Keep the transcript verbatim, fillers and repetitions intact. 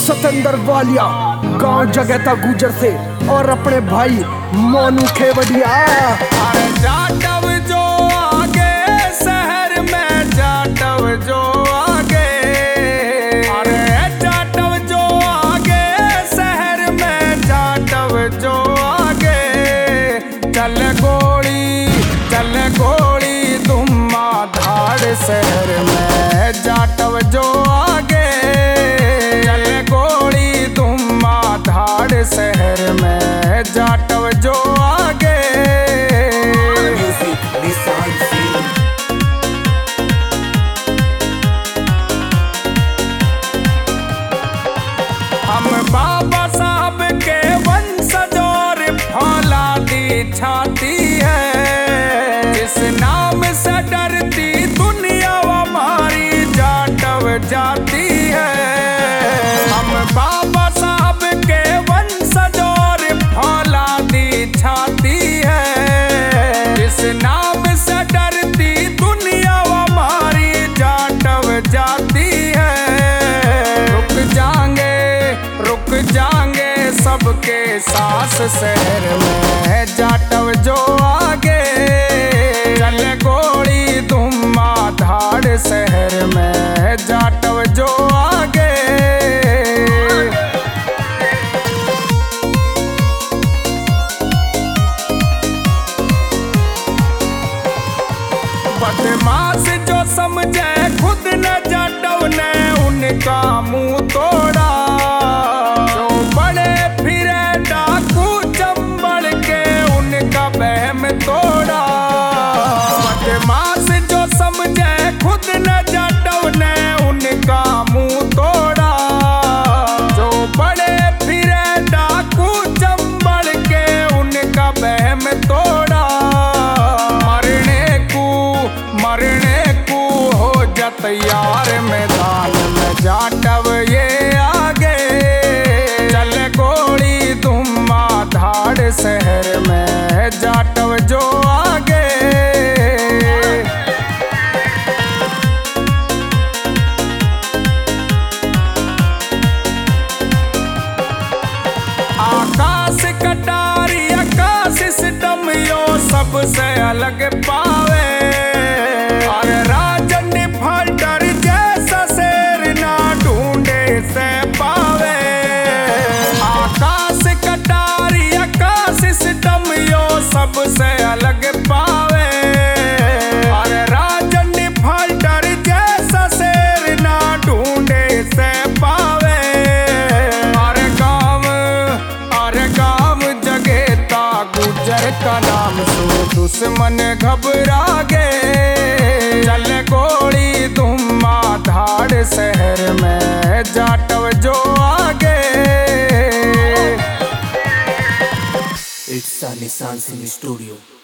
सतेंद्र वालिया गांव जगता गुजर से और अपने भाई मोनू खेवड़िया। अरे जाटव जो आगे शहर में जाटव जो आगे, अरे जाटव जो आगे शहर में जाटव जो आगे, चल गोली चल गोली दुम्मा धाड़ शहर में जाटव जो आगे, चल गोली दुम्मा धाड़ शहर में जाटव जो आगे। हम बाबा साहब के वंशज और फौलादी छाती है, जिस नाम से डरती दुनिया हमारी जाटव जाती है। हम बाबा साहब के वंशज और फौलादी छाती है, जिस नाम से डरती दुनिया हमारी जाटव जाती है। रुक जाएंगे रुक जाएंगे सबके सास शहर में जाटव जो आगे, चल गोली दुम्मा धाड़ शहर में जाटव जो आगे। बदमाश जो समझे खुद न जाटव ने उनका मुंह तोड़ा, जो बड़े फिरे डाकू चंबल के उनका बहम तोड़ा। बदमाश जो समझे खुद न जाटव ने उनका मुंह तोड़ा, जो बड़े फिरे डाकू चंबल के उनका बहम तोड़ा। मरने को मरने को हो जा तैयार मैदान में जाटव ये आगे, चल गोली दुम्मा धाड़ शहर में जाटव जो आगे। आकाश कटारी आकाश सिस्टम यो सबसे अलग पावे, और राजन डिफाल्टर जैसा शेर ना ढूंढे से पावे। आकाश कटारी आकाश सिस्टम यो सबसे अलग पावे, और राजन डिफाल्टर जैसा शेर ना ढूंढे से पावे। और गाँव और गाँव जगता गुजर का नाम सो दुश्मन घबरा गए, चल गोली दुम्मा धाड़ शहर में जाटव जो आगे। It's a Nissan Cine Studio.